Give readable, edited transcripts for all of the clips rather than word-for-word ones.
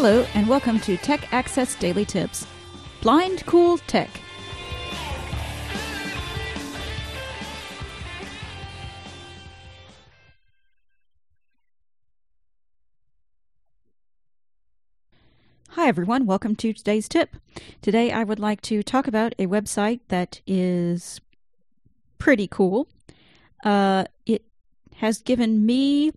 Hello, and welcome to Tech Access Daily Tips. Blind Cool Tech. Hi everyone, welcome to today's tip. Today I would like to talk about a website that is pretty cool. It has given me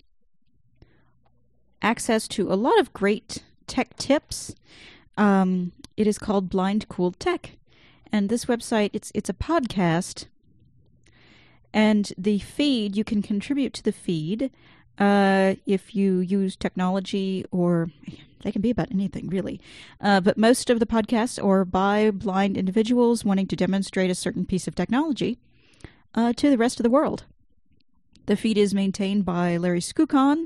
access to a lot of great tech tips. It is called Blind Cool Tech. And this website, it's a podcast. And the feed, you can contribute to the feed if you use technology, or they can be about anything, really. But most of the podcasts are by blind individuals wanting to demonstrate a certain piece of technology to the rest of the world. The feed is maintained by Larry Skukon,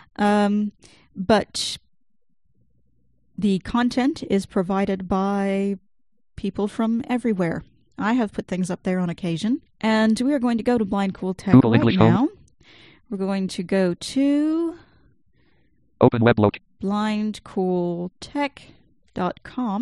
but the content is provided by people from everywhere. I have put things up there on occasion. And we are going to go to Blind Cool Tech Google right English now. Home. We're going to go to Open web look. blindcooltech.com.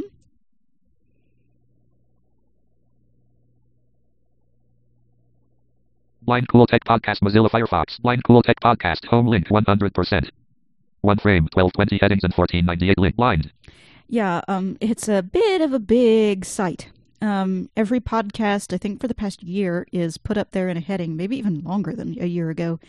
Blind Cool Tech Podcast, Mozilla Firefox. Blind Cool Tech Podcast, home link 100%. One frame, 1220 headings and 1498 link. Blind. Yeah, it's a bit of a big site. Every podcast, I think for the past year, is put up there in a heading, maybe even longer than a year ago.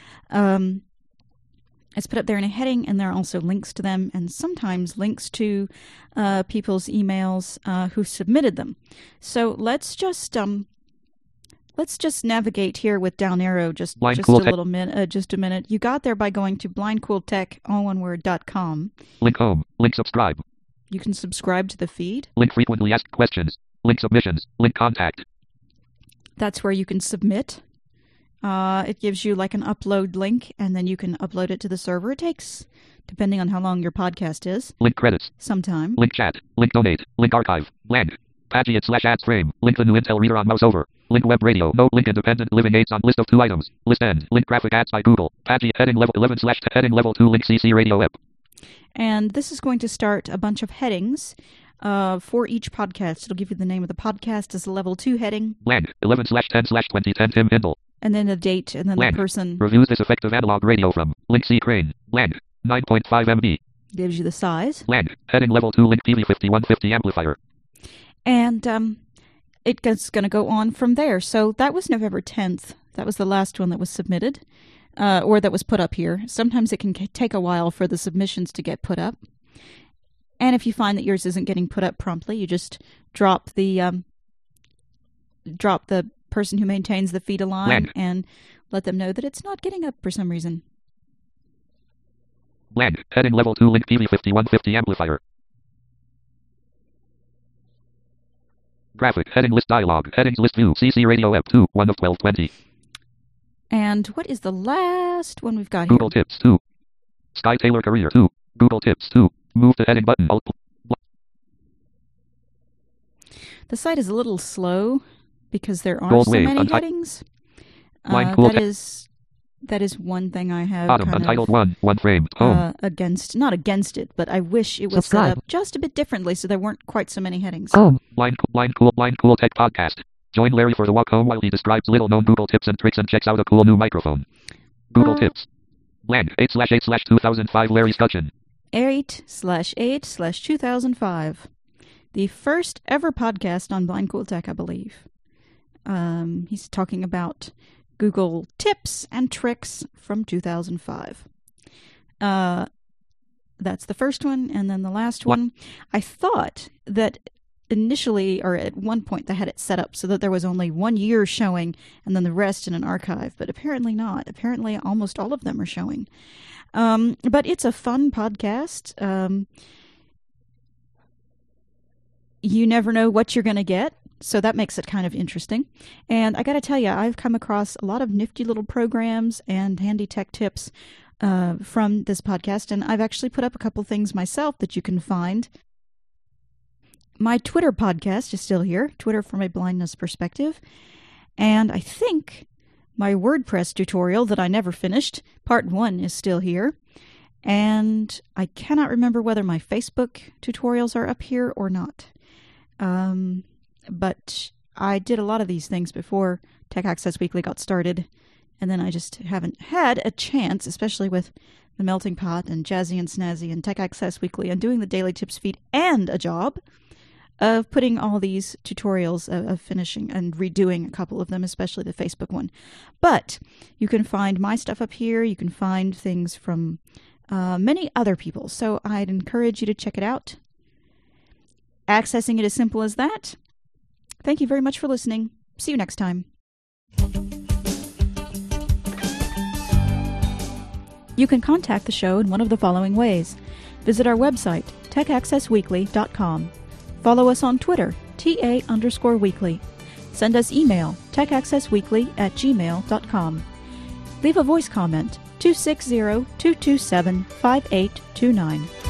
It's put up there in a heading, and there are also links to them, and sometimes links to people's emails who submitted them. So let's just navigate here with down arrow just a minute. You got there by going to blindcooltech, all one word, .com. Link home. Link subscribe. You can subscribe to the feed. Link frequently asked questions. Link submissions. Link contact. That's where you can submit. It gives you like an upload link, and then you can upload it to the server. It takes, depending on how long your podcast is, link credits. Some time. Link chat. Link donate. Link archive. Blank. Pagiet/ads frame. Link the new Intel reader on mouse over. Link web radio. No link independent living aids on list of 2 items. List end. Link graphic ads by Google. Pagiet heading level 11 / heading level 2 link CC radio app. And this is going to start a bunch of headings for each podcast. It'll give you the name of the podcast as a level 2 heading. Blank. 11 / 10 / 2010 Tim Hindle. And then the date, and then Blank. The person. Reviews this effective analog radio from Link C Crane. Blank. 9.5 MB. Gives you the size. Blank. Heading level 2 Link PV5150 amplifier. And it's going to go on from there. So that was November 10th. That was the last one that was submitted, or that was put up here. Sometimes it can take a while for the submissions to get put up. And if you find that yours isn't getting put up promptly, you just drop the person who maintains the feed a line and let them know that it's not getting up for some reason. Blank. Heading level 2 Link PV5150 amplifier. Graphic. Heading list dialog. Headings list view. CC radio app 2. 1 of 1220. And what is the last one we've got Google here? Tips 2. Sky Taylor Career 2. Google Tips 2. Move to heading button. Alt. The site is a little slow because there are so many headings. That is one thing I have Untitled 1 frame. Home. Not against it, but I wish it was set up just a bit differently so there weren't quite so many headings. Home. Blind Cool Tech Podcast. Join Larry for the walk home while he describes little-known Google tips and tricks and checks out a cool new microphone. Google Tips. Blank. 8/8/2005 Larry Scutcheon. 8/8/2005. The first ever podcast on Blind Cool Tech, I believe. He's talking about Google tips and tricks from 2005. That's the first one, and then the last one. I thought that initially, or at one point, they had it set up so that there was only 1 year showing, and then the rest in an archive, but apparently not. Apparently, almost all of them are showing. But it's a fun podcast. You never know what you're going to get. So that makes it kind of interesting. And I got to tell you, I've come across a lot of nifty little programs and handy tech tips from this podcast, and I've actually put up a couple things myself that you can find. My Twitter podcast is still here, Twitter from a Blindness Perspective. And I think my WordPress tutorial that I never finished, part 1, is still here. And I cannot remember whether my Facebook tutorials are up here or not. But I did a lot of these things before Tech Access Weekly got started, and then I just haven't had a chance, especially with the Melting Pot and Jazzy and Snazzy and Tech Access Weekly and doing the Daily Tips feed and a job of putting all these tutorials, of finishing and redoing a couple of them, especially the Facebook one. But you can find my stuff up here. You can find things from many other people, so I'd encourage you to check it out. Accessing it is simple as that. Thank you very much for listening. See you next time. You can contact the show in one of the following ways. Visit our website, techaccessweekly.com. Follow us on Twitter, TA_weekly. Send us email, techaccessweekly@gmail.com. Leave a voice comment, 260-227-5829.